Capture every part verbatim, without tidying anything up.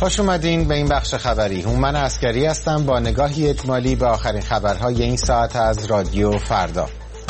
خوش اومدین به این بخش خبری. هومن عسکری هستم با نگاهی اجمالی به آخرین خبرهای این ساعت از رادیو فردا.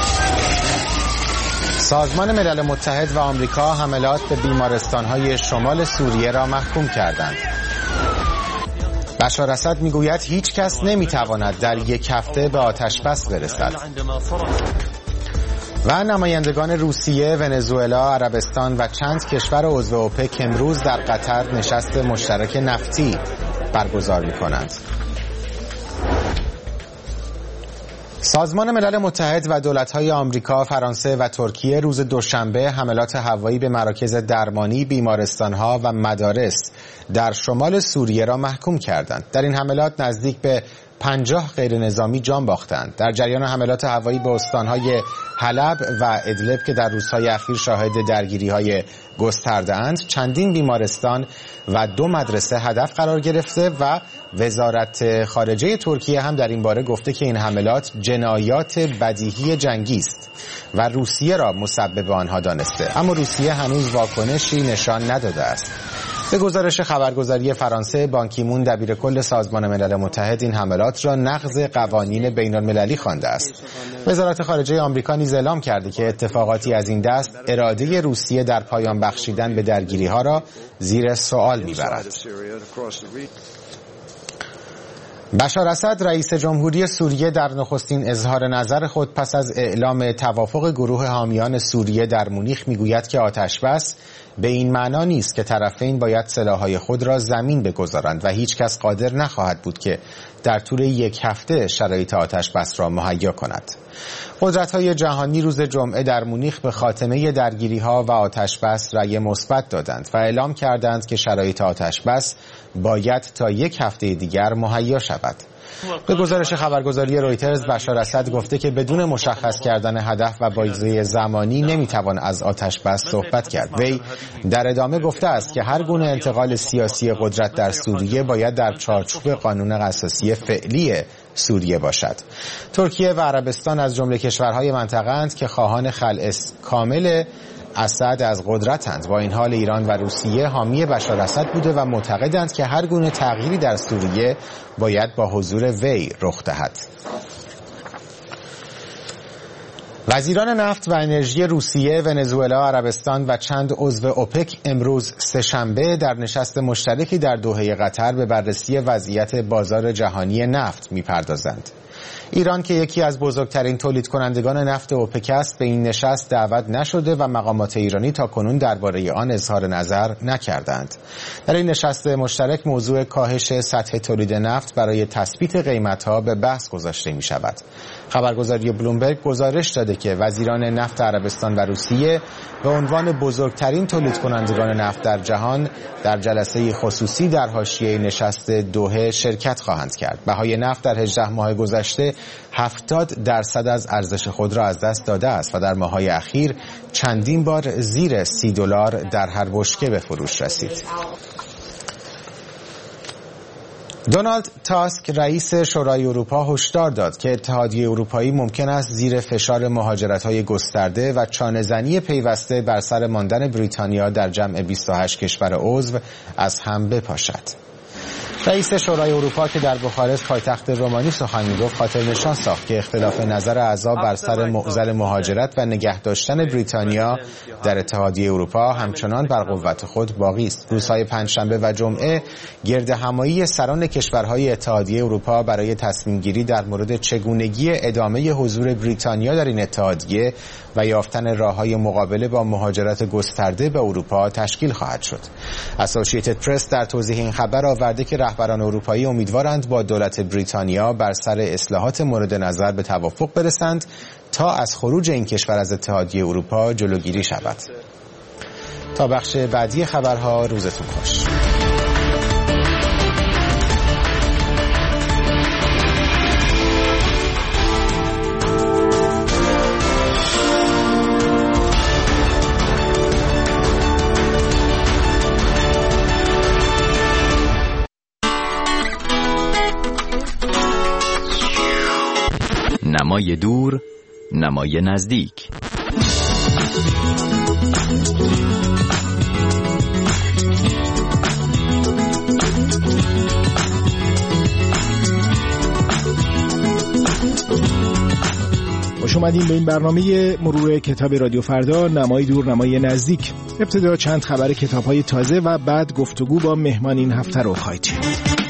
سازمان ملل متحد و آمریکا حملات به بیمارستان‌های شمال سوریه را محکوم کردند. بشار اسد میگوید هیچ کس نمیتواند در یک هفته به آتش بس برسد. و نمایندگان روسیه، ونزوئلا، عربستان و چند کشور عضو اوپک امروز در قطر نشست مشترک نفتی برگزار می‌کنند. سازمان ملل متحد و دولت‌های آمریکا، فرانسه و ترکیه روز دوشنبه حملات هوایی به مراکز درمانی، بیمارستان‌ها و مدارس در شمال سوریه را محکوم کردند. در این حملات نزدیک به پنجاه غیر نظامی جان باختند. در جریان حملات هوایی به استان‌های حلب و ادلب که در روزهای اخیر شاهد درگیری‌های گسترده‌اند، چندین بیمارستان و دو مدرسه هدف قرار گرفته و وزارت خارجه ترکیه هم در این باره گفته که این حملات جنایات بدیهی جنگی است و روسیه را مسبب آنها دانسته، اما روسیه هنوز واکنشی نشان نداده است. به گزارش خبرگزاری فرانسه، بان کی مون دبیر کل سازمان ملل متحد این حملات را نقض قوانین بین المللی خوانده است. وزارت خارجه آمریکا نیز اعلام کرده که اتفاقاتی از این دست اراده روسیه در پایان بخشیدن به درگیری‌ها را زیر سوال می‌برد. بشار اسد رئیس جمهوری سوریه در نخستین اظهار نظر خود پس از اعلام توافق گروه حامیان سوریه در مونیخ میگوید که آتشبس به این معنا نیست که طرفین باید سلاح‌های خود را زمین بگذارند و هیچ کس قادر نخواهد بود که در طول یک هفته شرایط آتشبس را مهیا کند. قدرت‌های جهانی روز جمعه در مونیخ به خاتمه درگیری‌ها و آتشبس رأی مثبت دادند و اعلام کردند که شرایط آتشبس باید تا یک هفته دیگر مهیا شود. به گزارش خبرگزاری رویترز، بشار اسد گفته که بدون مشخص کردن هدف و بازه زمانی نمیتوان از آتش بس صحبت کرد. وی در ادامه گفته است که هر گونه انتقال سیاسی قدرت در سوریه باید در چارچوب قانون اساسی فعلی سوریه باشد. ترکیه و عربستان از جمله کشورهای منطقه‌اند که خواهان خلع کامل اسد از قدرتند. با این حال ایران و روسیه حامی بشار اسد بوده و معتقدند که هر گونه تغییری در سوریه باید با حضور وی رخ دهد. وزیران نفت و انرژی روسیه، ونزوئلا، عربستان و چند عضو اوپک امروز سه‌شنبه در نشست مشترکی در دوحه قطر به بررسی وضعیت بازار جهانی نفت می‌پردازند. ایران که یکی از بزرگترین تولید کنندگان نفت اوپک است به این نشست دعوت نشده و مقامات ایرانی تا کنون درباره آن اظهار نظر نکردند. در این نشست مشترک موضوع کاهش سطح تولید نفت برای تثبیت قیمت‌ها به بحث گذاشته می شود. خبرگزاری بلومبرگ گزارش داده که وزیران نفت عربستان و روسیه به عنوان بزرگترین تولید کنندگان نفت در جهان در جلسه خصوصی در حاشیه نشست دوحه شرکت خواهند کرد. بهای نفت در هجده ماه گذشته هفتاد درصد از ارزش خود را از دست داده است و در ماه‌های اخیر چندین بار زیر سی دلار در هر بشکه به فروش رسید. دونالد تاسک رئیس شورای اروپا هشدار داد که اتحادیه اروپایی ممکن است زیر فشار مهاجرت‌های گسترده و چانه‌زنی پیوسته بر سر ماندن بریتانیا در جمع بیست و هشت کشور عضو از هم بپاشد. رئیس شورای اروپا که در بخارست پایتخت رومانی سخن می‌گفت خاطر نشان ساخت که اختلاف نظر اعضا بر سر معضل مهاجرت و نگه داشتن بریتانیا در اتحادیه اروپا همچنان بر قوت خود باقی است. روزهای پنجشنبه و جمعه گرد همایی سران کشورهای اتحادیه اروپا برای تصمیم گیری در مورد چگونگی ادامه حضور بریتانیا در این اتحادیه و یافتن راه‌های مقابله با مهاجرت گسترده به اروپا تشکیل خواهد شد. اسوسییتد پرس در توضیح این خبر آورده که رهبران اروپایی امیدوارند با دولت بریتانیا بر سر اصلاحات مورد نظر به توافق برسند تا از خروج این کشور از اتحادیه اروپا جلوگیری شود. تا بخش بعدی خبرها روزتون خوش. نمای دور، نمای نزدیک. خوش اومدین به این برنامه مرور کتاب رادیو فردا، نمای دور نمای نزدیک. ابتدا چند خبر کتاب‌های تازه و بعد گفتگو با مهمان این هفته رو خواهید شنید.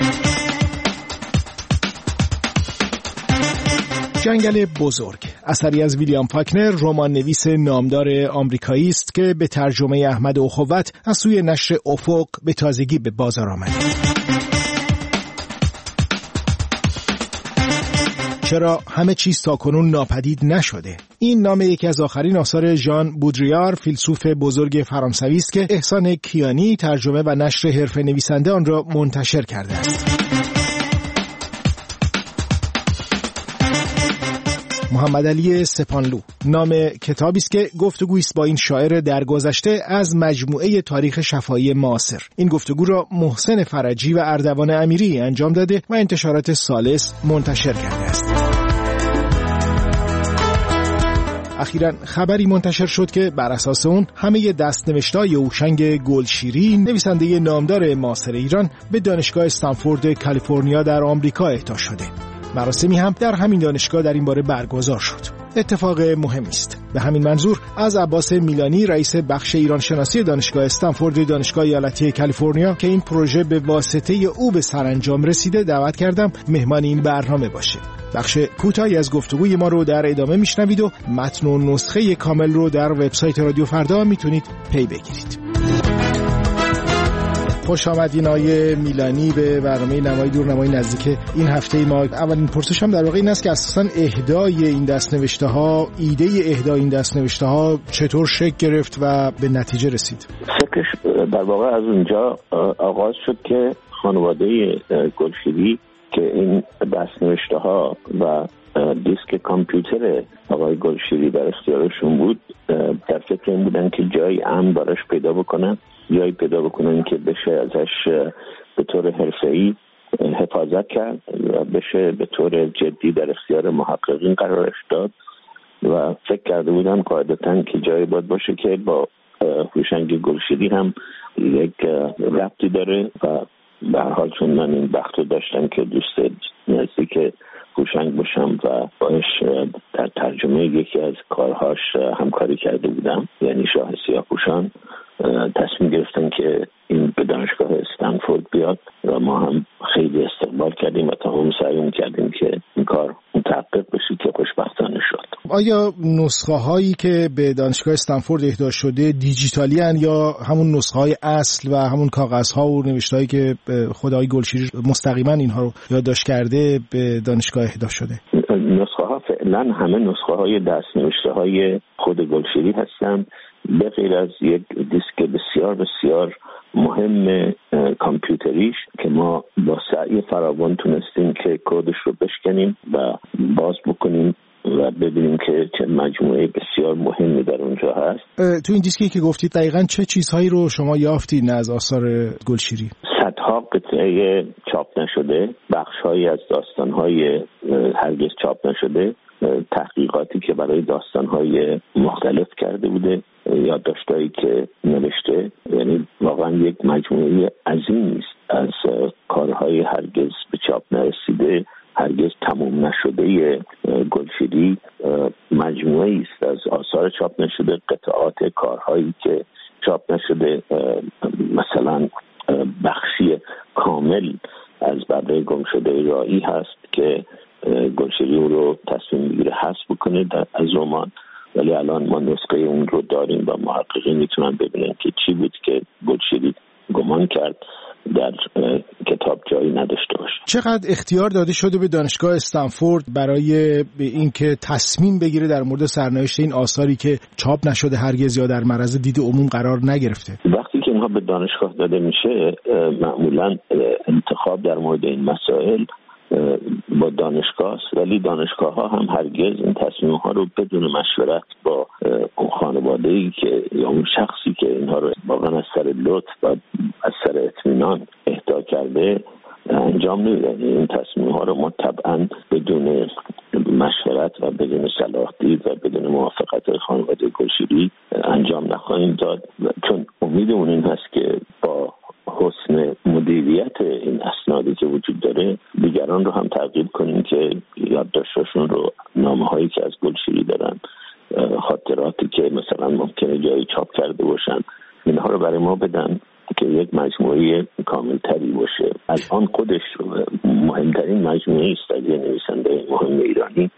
جنگل بزرگ اثری از ویلیام فاکنر، رمان نویس نامدار آمریکایی است که به ترجمه احمد اخوت از سوی نشر افق به تازگی به بازار آمده. چرا همه چیز تاکنون ناپدید نشده؟ این نام یکی از آخرین آثار ژان بودریار، فیلسوف بزرگ فرانسوی است که احسان کیانی ترجمه و نشر حرفه نویسنده آن را منتشر کرده است. محمد علی سپانلو نام کتابی است که گفتگویی است با این شاعر درگذشته از مجموعه تاریخ شفاهی معاصر. این گفتگو را محسن فرجی و اردوان امیری انجام داده و انتشارات ثالث منتشر کرده است. اخیراً خبری منتشر شد که بر اساس اون همه دست‌نوشته‌های هوشنگ گلشیری، نویسنده نامدار معاصر ایران، به دانشگاه استنفورد کالیفرنیا در آمریکا اهدا شده. مراسمی هم در همین دانشگاه در این باره برگزار شد. اتفاق مهمی است. به همین منظور از عباس میلانی، رئیس بخش ایران شناسی دانشگاه استنفورد دانشگاه ایالتی کالیفرنیا که این پروژه به واسطه او به سرانجام رسیده، دعوت کردم مهمان این برنامه باشه. بخش کوتاهی از گفتگوی ما رو در ادامه میشنوید و متن و نسخه کامل رو در وبسایت رادیو فردا میتونید پی بگیرید. خوش آمدین آقای میلانی به برنامه نمای دور نمای نزدیک این هفته ما. اولین پرسشم در واقع این است که اساساً اهدای این دست‌نوشته ها، ایده اهدای این دست‌نوشته ها چطور شکل گرفت و به نتیجه رسید؟ شکلش در واقع از اونجا آغاز شد که خانواده گلشیری که این دست‌نوشته ها و دیسک کامپیوتر آقای گلشیری در اختیارشون بود، در فکر این بودن که جایی امن براش پیدا بکنن، جایی پیدا بکنن که بشه ازش به طور حرفه‌ای حفاظت کرد و بشه به طور جدی در اختیار محققین قرارش داد و فکر کرده بودن قاعدتاً که جایی باید باشه که با هوشنگ گلشیری هم یک ربطی داره و به هر حال چون من این بخت رو داشتم که دوست نزدیک هوشنگ باشم و باش در ترجمه یکی از کارهاش همکاری کرده بودم، یعنی شاه سیاه‌پوشان، تصمیم گرفتن که این به دانشگاه استنفورد بیاد و ما هم خیلی استقبال کردیم و تمام سعی کردیم که این کار متحقق بشه که خوشبختانه شد. آیا نسخه هایی که به دانشگاه استنفورد اهدا شده دیجیتالی هن یا همون نسخه های اصل و همون کاغذ ها و نوشته هایی که خود آقای گلشیری مستقیما اینها رو یادداشت کرده به دانشگاه اهدا شده؟ نسخه ها فعلا همه نسخه های دست نوشته های خود گلشیری هستند، به غیر از یک دیسک بسیار بسیار مهم کامپیوتریش که ما با سعی فراوان تونستیم که کدش رو بشکنیم و باز بکنیم و ببینیم که چه مجموعه بسیار مهمی در اونجا هست. تو این دیسکی که گفتید دقیقاً چه چیزهایی رو شما یافتید از آثار گلشیری؟ صدها قطعه چاپ نشده، بخش‌هایی از داستان‌های هرگز چاپ نشده، تحقیقاتی که برای داستان‌های مختلف کرده بوده، یادداشتایی که نوشته، یعنی واقعا یک مجموعه عظیمی است از کارهای هرگز به چاپ نرسیده، هرگز تمام نشده گلشیری. مجموعه است از آثار چاپ نشده، قطعات کارهایی که چاپ نشده، مثلا بخشی کامل از ببر گم شده رائی هست که گلشیری اون رو تصمیم میگیره حذف بکنه از رمان، ولی الان ما نسخه اون رو داریم و محققین میتونن ببینن که چی بود که گلشیری گمان کرد در کتاب جایی نداشته باشه. چقدر اختیار داده شده به دانشگاه استنفورد برای به اینکه تصمیم بگیره در مورد سرنوشت این آثاری که چاپ نشده هرگز یا در معرض دید عموم قرار نگرفته؟ وقتی که اینها به دانشگاه داده میشه، معمولا انتخاب در مورد این مسائل با دانشگاه است، ولی دانشگاه ها هم هرگز این تصمیم ها رو بدون مشورت با اون خانواده‌ای که یا اون شخصی که اینها رو واقعا از سر لطف و از سر اطمینان اهدا کرده انجام نمیدن. این تصمیم ها رو ما طبعا بدون مشورت و بدون صلاح دید و بدون موافقت خانواده گلشیری انجام نخواهیم داد، چون امیدمون این هست که با حسن مدیریت این اسنادی که وجود داره دیگران رو هم ترغیب کنیم که یادداشتاشون رو، نامه‌هایی که از گلشیری دارن، خاطراتی که مثلا ممکنه جایی چاپ کرده باشن، اینها رو برای ما بدن که یک مجموعه کاملتری باشه. از آن خودش مهمترین مجموعه است از یه نویسنده مهم ایرانی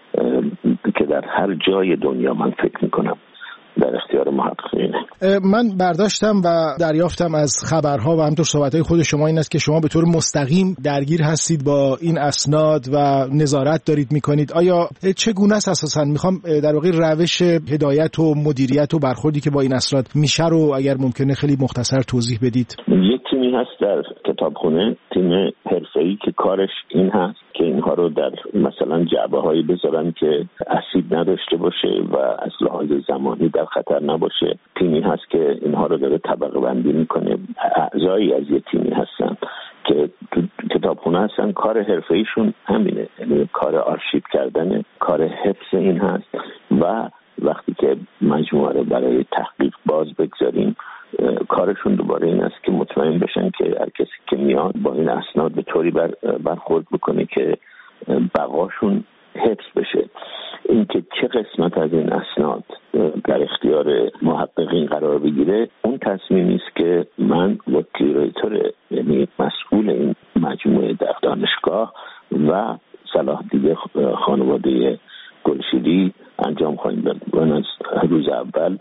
که در هر جای دنیا من فکر میکنم در اختیار محققینه. من برداشتم و دریافتم از خبرها و همطور صحبت‌های خود شما این است که شما به طور مستقیم درگیر هستید با این اسناد و نظارت دارید میکنید. آیا چگونه است اساساً؟ میخوام در واقع روش هدایت و مدیریت و برخوردی که با این اسناد میشه رو اگر ممکنه خیلی مختصر توضیح بدید. یک تیمی هست در کتابخونه، تیم حرفه‌ای که کارش این هست که اینها رو در مثلا جعبه‌هایی بذارن که اسید نداشته باشه و از لحاظ زمانی در خطر نباشه. تیمی هست که اینها رو داره طبقه بندی میکنه. اعضایی از یه تیمی هستن که تو کتابخونه هستن، کار حرفه‌ایشون همینه، یعنی کار آرشیو کردن، کار حفظ این هست و وقتی که مجموعه رو برای تحقیق باز بگذاریم کارشون دوباره این است که مطمئن بشن که هر کسی که میاد با این اسناد به طوری بر برخورد بکنه که بقاشون حفظ بشه. اینکه چه قسمت از این اسناد در اختیار محققین قرار بگیره اون تصمیمی است که من با کیوراتور، یعنی مسئول این مجموعه در دانشگاه و صلاح دیده خانواده گلشیری انجام خواهیم داد. من از روز اول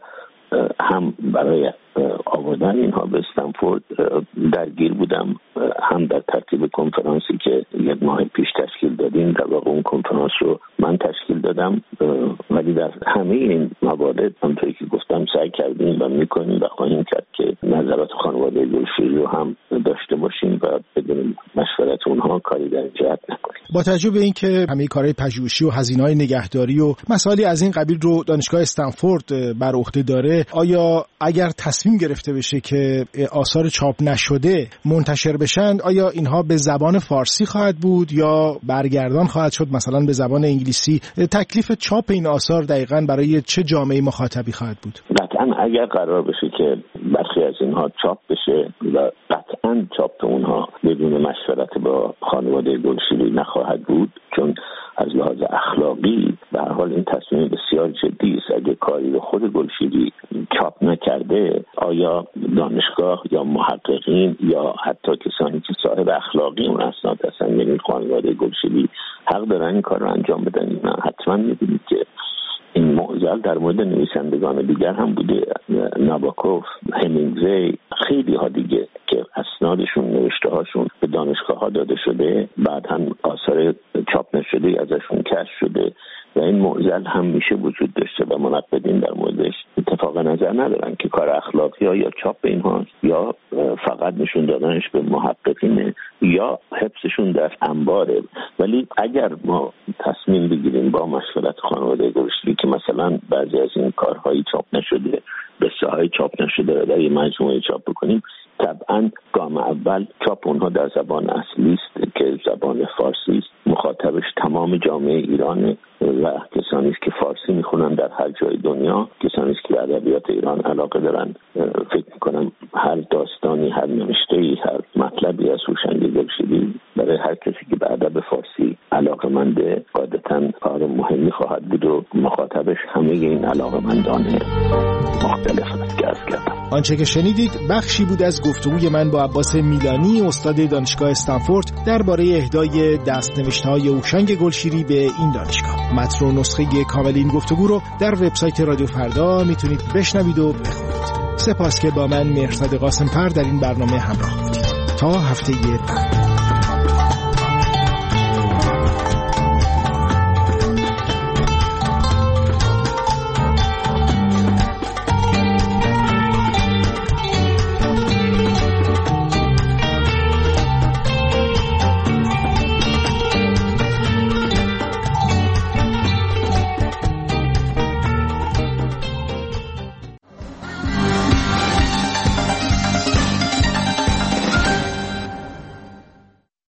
هم برای آوردن اینها به استنفورد درگیر بودم، هم در ترتیب کنفرانسی که یک ماه پیش تشکیل دادیم. در واقع اون کنفرانس رو من تشکیل دادم، ولی در همه این موارد همونطوری که گفتم سعی کردیم و میکنیم و خواهیم کرد که نظرات خانواده گلشیری رو هم داشته باشیم و بدون مشورت اونها کاری در جهت نکنیم. با توجه به اینکه همه کارهای پژوهشی و هزینه‌های نگهداری و مسائلی از این قبیل رو دانشگاه استنفورد بر عهده داره، آیا اگر تصمیم گرفته بشه که آثار چاپ نشده منتشر بشن، آیا اینها به زبان فارسی خواهد بود یا برگردان خواهد شد مثلا به زبان انگلیسی؟ تکلیف چاپ این آثار دقیقاً برای چه جامعه مخاطبی خواهد بود؟ قطعاً اگر قرار بشه که برخی از اینها چاپ بشه و قطعاً چاپ اونها بدون مشورت با خانواده گلشیری نخواهد بود، چون از لحاظ اخلاقی به هر حال این تصمیم بسیار جدی است. اگه کاری رو خود گلشیری چاپ نکرده، آیا دانشگاه یا محققین یا حتی کسانی که صاحب اخلاقی اون اسناد هستن، یعنی خانواده گلشیری، حق دارن این کار رو انجام بدن؟ نه، حتما می‌بینید که این معضل در مورد نویسندگان دیگر هم بوده، نابوکوف، همینگوی، خیلی ها دیگه که اسنادشون، نوشته هاشون به دانشگاه ها داده شده، بعد هم آثار چاپ نشده ازشون کشف شده و این معضل هم میشه وجود داشته و منقدین در موردش اتفاق نظر ندارن که کار اخلاقی ها یا چاپ اینها یا فقط نشون دادنش به محققین یا حفظشون در انباره. ولی اگر ما تصمیم بگیریم با مشورت خانواده گلشیری که مثلا بعضی از این کارهایی چاپ نشده، قصه های چاپ نشده در یه مجموعه چاپ بکنیم، طبعا گام اول چاپ اونها در زبان اصلی است که زبان فارسی است. مخاطبش تمام جامعه ایران و کسانی است که فارسی میخونن در هر جای دنیا، کسانی است که به ادبیات ایران علاقه دارن. فکر میکنم هر داستانی، هر نوشته‌ای، هر مطلبی از هوشنگ گلشیری برای هر کسی که به ادب فارسی علاقه‌منده قاعدتاً کار مهمی خواهد بود و مخاطبش همه این علاقه‌مندان مختلف است که عرض کردم. آنچه که شنیدید بخشی بود از گفتگوی من با عباس میلانی، استاد دانشگاه استنفورد، درباره اهدای دست‌نوشته‌های هوشنگ گلشیری به این دانشگاه. متن و نسخه کامل این گفتگو رو در وبسایت رادیو فردا میتونید بشنوید و بخونید. سپاس که با من مهرزاد قاسم‌پر در این برنامه همراه بودید. تا هفته بعد.